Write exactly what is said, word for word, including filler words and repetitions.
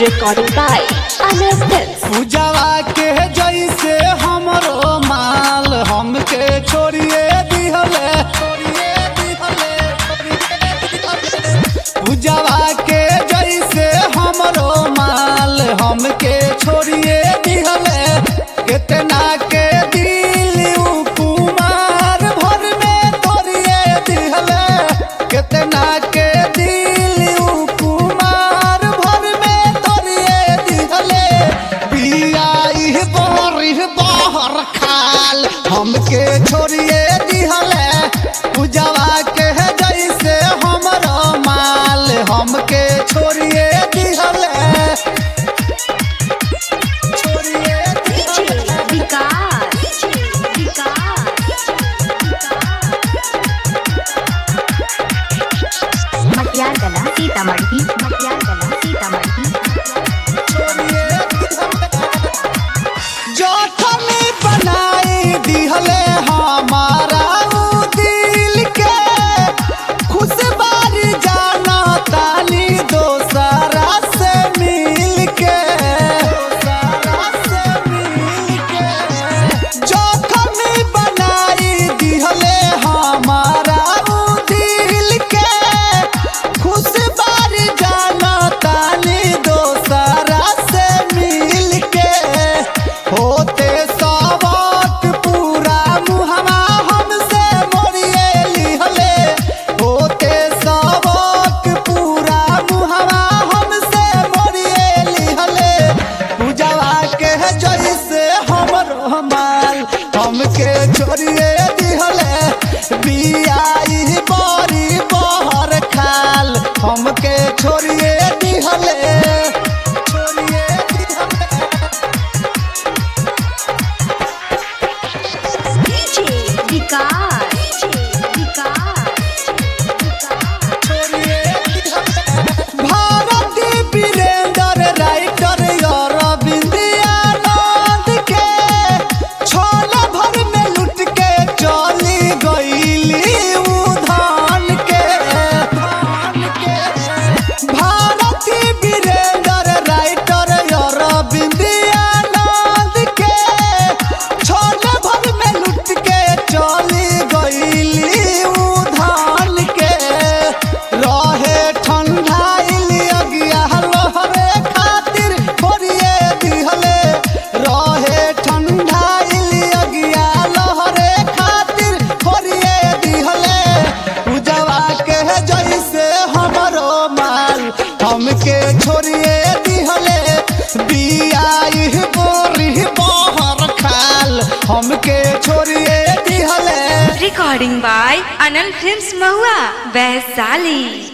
Recording by Anand Films. पूजावा के जैसे हमरो माल हमके छोड़िए दिहले पूजावा के जैसे हमरो माल हमके छोड़िए दिहले कितना के दिल कुमार भर में तोड़िए दिहले कितना के दिल कुमार भर में तोड़िए दिहले पिया बोरी बाहर खाल हमके छोड़िए दिहले पूजावा के जैसे हमरो माल हमके छोड़िए दिहले छोड़िए मटियारगला सीतामढ़ी मटियारगला सीतामढ़ी जोखमी बनाई दिहले हमारा उ दिल के खुश बारी जाना तानी दोसरा से मिल के दोसरा से मिल के जोखमी बनाई दिहले हमारा उ दिल के खुश बारी जाना तानी दोसरा से मिल के होते सबक पूरा मुहवा हमसे मोड़िए लिहले होते सबक पूरा मुहवा हमसे मोड़िए लिहले पूजावा के जैसे हमरो माल हमके छोड़िए दिहले बियाई बड़ी बहर खाल हमके छोड़िए दिहले छोड़िए दिहले भारती वीरेंद्र राइटर अरविंद आनंद के छोला भर में लुट के चली गईली उधान के भारती वीरेंद्र राइटर अरविंद आनंद के छोला भर में लुट के चली गईली उधान के रहे ठंडाइली अगिया लहरे खातिर छोड़िए दिहले रहे ठंडाइली अगिया लहरे खातिर छोड़िए दिहले पूजावा के जैसे हमरो माल हमके छोड़िए दिहले बियाई बोरी बहर खाल हमके छोड़िए दिहले Recording by Anand Films Mahua, Vaishali.